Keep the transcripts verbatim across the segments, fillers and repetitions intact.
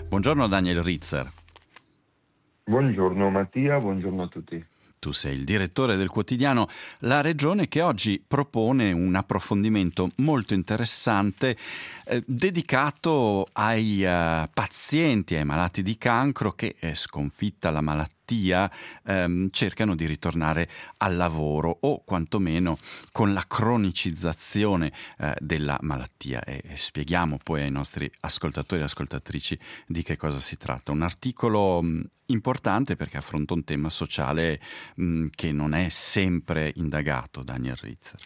Buongiorno Daniel Ritzer. Buongiorno Mattia, buongiorno a tutti. Tu sei il direttore del quotidiano La Regione, che oggi propone un approfondimento molto interessante eh, dedicato ai eh, pazienti, ai malati di cancro che, eh, sconfitta la malattia, ehm, cercano di ritornare al lavoro o quantomeno con la cronicizzazione eh, della malattia. E, e spieghiamo poi ai nostri ascoltatori e ascoltatrici di che cosa si tratta. Un articolo mh, importante perché affronta un tema sociale mh, che non è sempre indagato, Daniel Ritzer.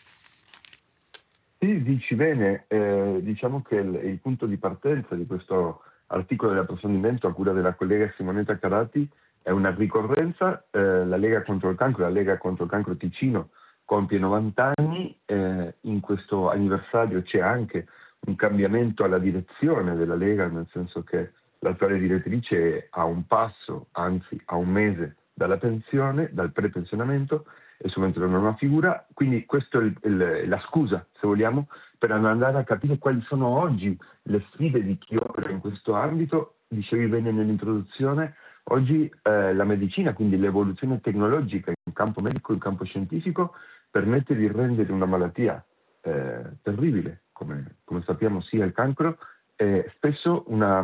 Sì, dici bene, eh, diciamo che il, il punto di partenza di questo articolo di approfondimento a cura della collega Simonetta Carati è una ricorrenza. eh, la Lega contro il cancro, la Lega contro il cancro Ticino compie novanta anni, eh, in questo anniversario c'è anche un cambiamento alla direzione della Lega, nel senso che l'attuale direttrice è a un passo, anzi a un mese dalla pensione, dal prepensionamento, e subentra una nuova figura. Quindi questa è il, il, la scusa, se vogliamo, per andare a capire quali sono oggi le sfide di chi opera in questo ambito. Dicevi bene nell'introduzione, oggi eh, la medicina, quindi l'evoluzione tecnologica in campo medico, in campo scientifico, permette di rendere una malattia eh, terribile, come, come sappiamo sia il cancro, eh, spesso una,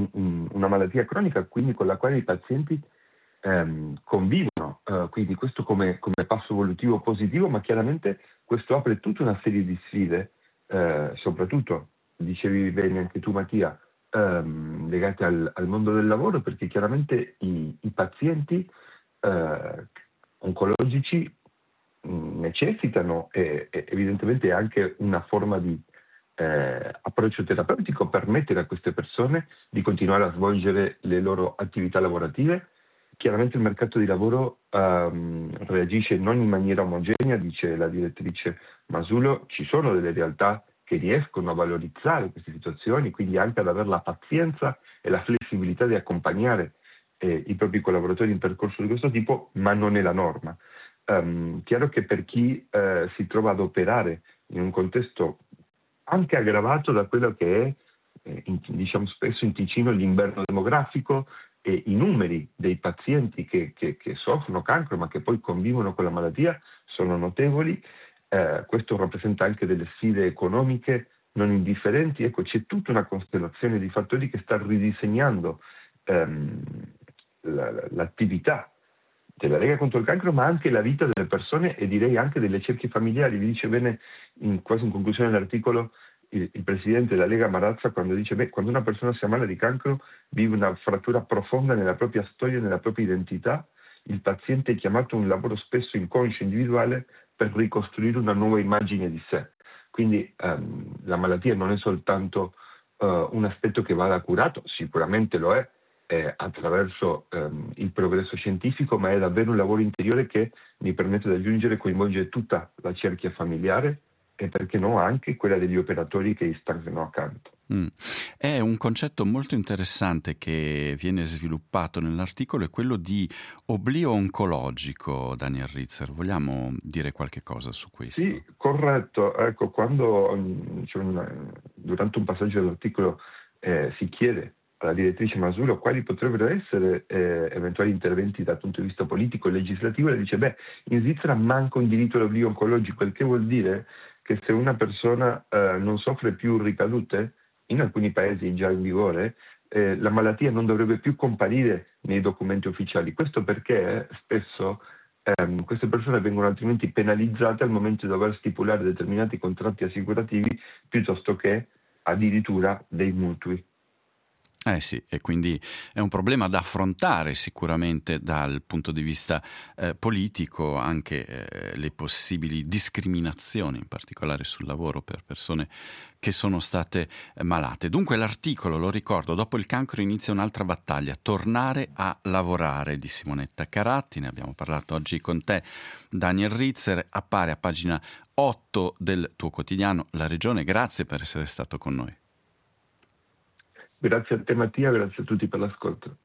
una malattia cronica, quindi con la quale i pazienti ehm, convivono. Uh, quindi questo come, come passo evolutivo positivo, ma chiaramente questo apre tutta una serie di sfide, eh, soprattutto, dicevi bene anche tu Mattia, ehm, legate al, al mondo del lavoro, perché chiaramente i, i pazienti eh, oncologici mh, necessitano e, e evidentemente anche una forma di eh, approccio terapeutico per permettere a queste persone di continuare a svolgere le loro attività lavorative. Chiaramente il mercato di lavoro um, reagisce non in maniera omogenea, dice la direttrice Masulo. Ci sono delle realtà che riescono a valorizzare queste situazioni, quindi anche ad avere la pazienza e la flessibilità di accompagnare eh, i propri collaboratori in percorso di questo tipo, ma non è la norma. Um, chiaro che per chi eh, si trova ad operare in un contesto anche aggravato da quello che è, eh, in, diciamo spesso in Ticino, l'inverno demografico, e i numeri dei pazienti che, che, che soffrono cancro ma che poi convivono con la malattia sono notevoli. Eh, questo rappresenta anche delle sfide economiche non indifferenti. Ecco, c'è tutta una costellazione di fattori che sta ridisegnando ehm, la, l'attività della Lega contro il cancro, ma anche la vita delle persone e direi anche delle cerchie familiari. Vi dice bene, in, quasi in conclusione dell'articolo, il, il presidente della Lega Marazza, quando dice beh, quando una persona si ammala di cancro vive una frattura profonda nella propria storia, nella propria identità. Il paziente è chiamato a un lavoro spesso inconscio, individuale, per ricostruire una nuova immagine di sé. Quindi um, la malattia non è soltanto uh, un aspetto che va curato, sicuramente lo è, eh, attraverso um, il progresso scientifico, ma è davvero un lavoro interiore che mi permette di aggiungere, coinvolge tutta la cerchia familiare e perché no anche quella degli operatori che gli stanno accanto. Mm. È un concetto molto interessante che viene sviluppato nell'articolo, è quello di oblio oncologico, Daniel Ritzer. Vogliamo dire qualche cosa su questo? Sì, corretto. Ecco, quando cioè, durante un passaggio dell'articolo eh, si chiede alla direttrice Masulo quali potrebbero essere eh, eventuali interventi dal punto di vista politico e legislativo, lei dice beh, in Svizzera manca un diritto all'oblio oncologico, il che vuol dire che se una persona eh, non soffre più ricadute, in alcuni paesi già in vigore, eh, la malattia non dovrebbe più comparire nei documenti ufficiali. Questo perché spesso ehm, queste persone vengono altrimenti penalizzate al momento di dover stipulare determinati contratti assicurativi piuttosto che addirittura dei mutui. Eh sì, e quindi è un problema da affrontare sicuramente dal punto di vista eh, politico, anche eh, le possibili discriminazioni, in particolare sul lavoro per persone che sono state eh, malate. Dunque l'articolo, lo ricordo, dopo il cancro inizia un'altra battaglia, tornare a lavorare, di Simonetta Carati. Ne abbiamo parlato oggi con te, Daniel Ritzer, appare a pagina otto del tuo quotidiano La Regione. Grazie per essere stato con noi. Grazie a te Mattia, grazie a tutti per l'ascolto.